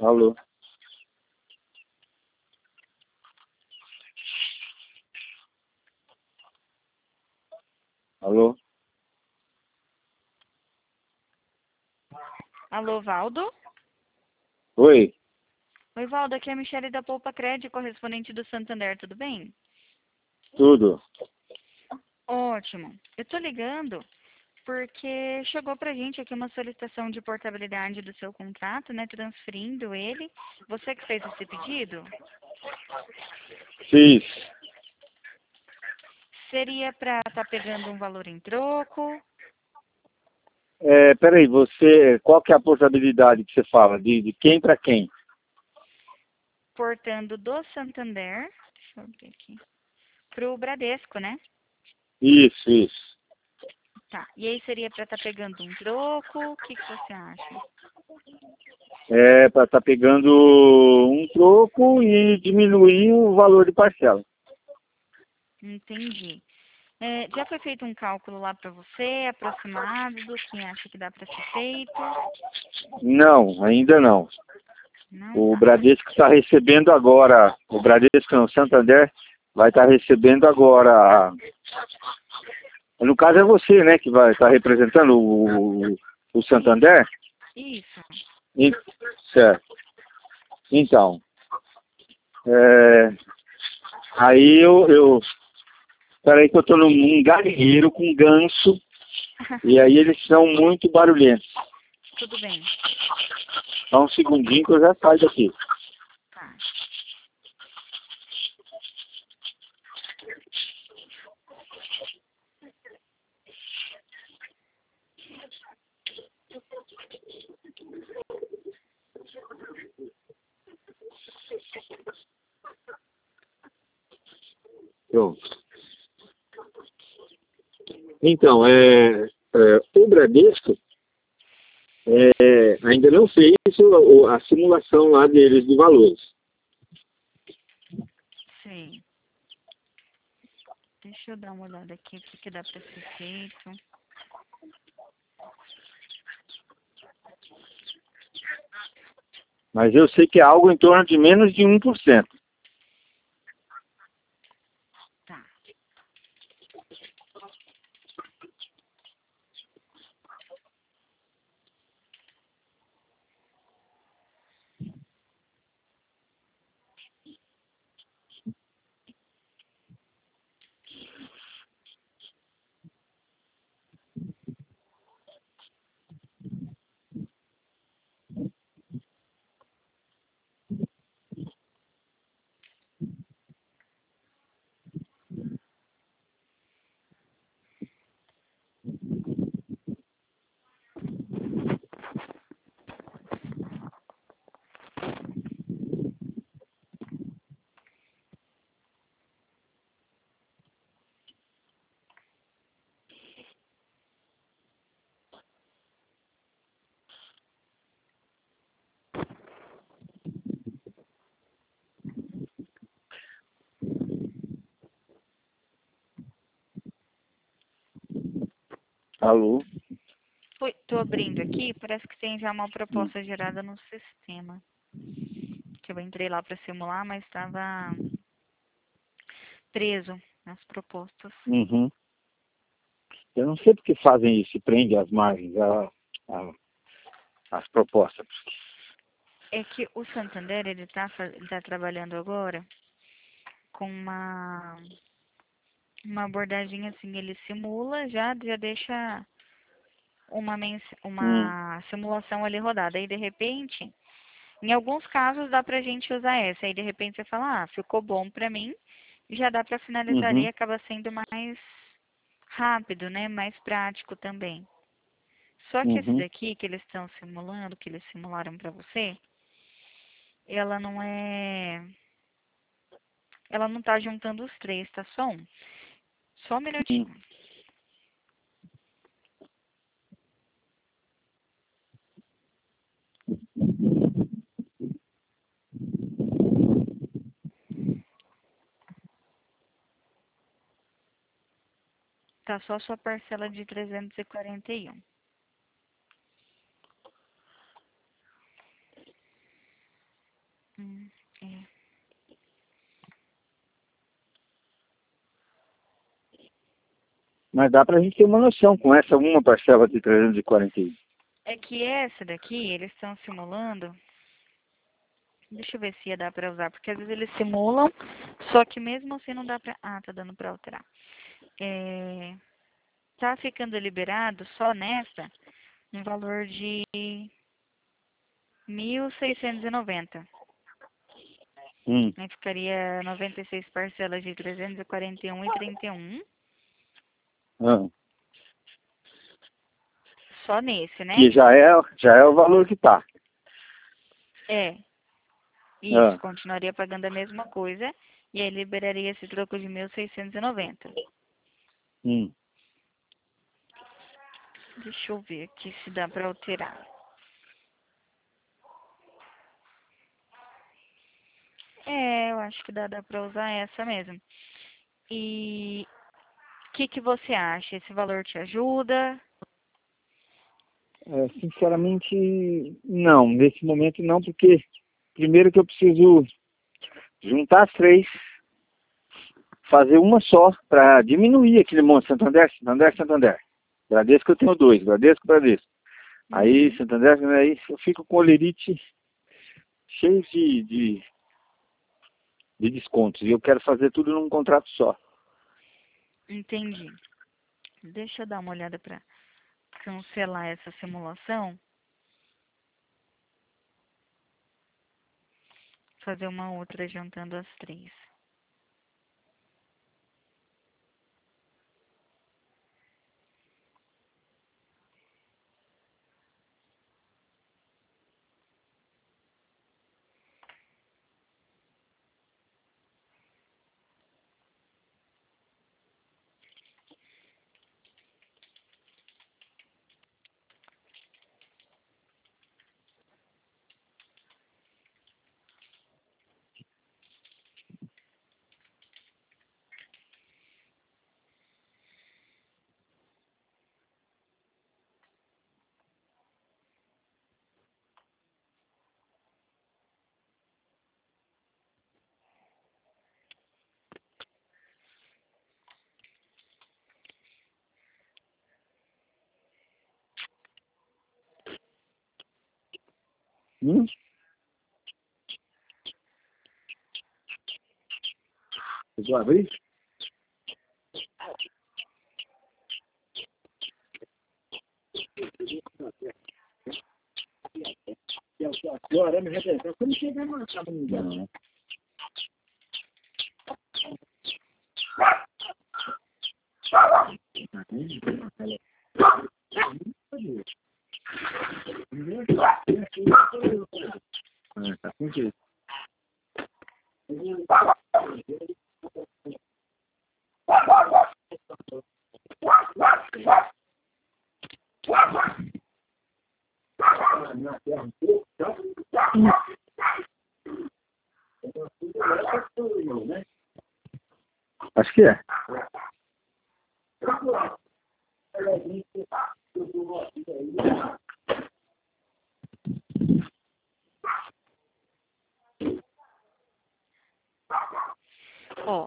Alô? Alô? Alô, Valdo? Oi? Oi, Valdo, aqui é a Michele da Poupa Cred, correspondente do Santander, tudo bem? Tudo? Ótimo. Eu tô ligando porque chegou pra gente aqui uma solicitação de portabilidade do seu contrato, né, transferindo ele. Você que fez esse pedido? Fiz. Seria pra estar pegando um valor em troco, Peraí, qual que é a portabilidade que você fala? De quem para quem? portando do Santander, deixa eu ver aqui, pro Bradesco, né? Isso. Tá. E aí seria pra estar pegando um troco, o que que você acha? É para estar pegando um troco e diminuir o valor de parcela. Entendi. Já foi feito um cálculo lá para você, aproximado do que acha que dá para ser feito? Não, ainda não. Não O tá. Bradesco está recebendo agora, o Bradesco não, o Santander vai estar recebendo agora. No caso é você, né, que vai estar representando o Santander? Isso. E- Certo. Então, é, aí peraí que eu tô num galinheiro com ganso, e aí eles são muito barulhentos. Tudo bem. Só um segundinho que eu já saio daqui. Tá. Pronto. Então, o Bradesco ainda não fez a simulação lá deles de valores. Sim. Deixa eu dar uma olhada aqui o que que dá para ser feito. Mas eu sei que é algo em torno de menos de 1%. Tá. Alô? Tô abrindo aqui, parece que tem já uma proposta gerada no sistema. Que eu entrei lá para simular, mas estava preso nas propostas. Uhum. Eu não sei porque fazem isso, prende as margens, as propostas. É que o Santander, ele tá trabalhando agora com uma abordagem assim, ele simula, já deixa Hum, uma simulação ali rodada. Aí, de repente, em alguns casos dá pra gente usar essa. Aí, de repente, você fala, ah, ficou bom pra mim, já dá pra finalizar ali, uhum, acaba sendo mais rápido, né? Mais prático também. Só que esse uhum. daqui que eles estão simulando, que eles simularam pra você, ela não é, ela não tá juntando os três, tá só um. Só um Hum. minutinho. Tá só sua parcela de 341. Mas dá pra gente ter uma noção com essa uma parcela de 341. É que essa daqui, eles estão simulando. Deixa eu ver se ia dar pra usar, porque às vezes eles simulam, só que mesmo assim não dá pra... Ah, tá dando pra alterar. Tá ficando liberado só nessa um valor de 1.690. Aí ficaria 96 parcelas de 341,31. Ah. Só nesse, né? Que já é o valor que tá. É. Isso, continuaria pagando a mesma coisa. E aí liberaria esse troco de 1.690. Deixa eu ver aqui se dá pra alterar. Eu acho que dá pra usar essa mesmo. E o que você acha? Esse valor te ajuda? Sinceramente, não. Nesse momento não, porque primeiro que eu preciso juntar as três, fazer uma só, para diminuir aquele monte. Santander, Santander, Santander. Bradesco eu tenho dois, Bradesco, Bradesco. Aí, Santander, aí eu fico com o olerite cheio de descontos. E eu quero fazer tudo num contrato só. Entendi. Deixa eu dar uma olhada pra cancelar essa simulação. Fazer uma outra juntando as três. Vocês vão abrir? Agora, me representa. Como chega a marcar pra mim? Tá com jeito. Acho que é. Ó,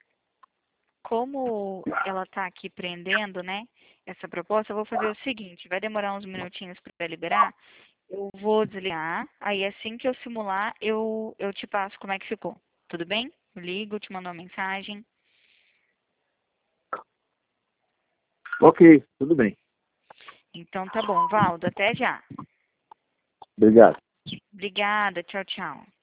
como ela tá aqui prendendo, né, essa proposta, eu vou fazer o seguinte, vai demorar uns minutinhos para liberar, eu vou desligar, aí assim que eu simular, eu te passo como é que ficou, tudo bem? Eu ligo, te mando uma mensagem. Ok, tudo bem. Então tá bom, Valdo, até já. Obrigado. Obrigada, tchau, tchau.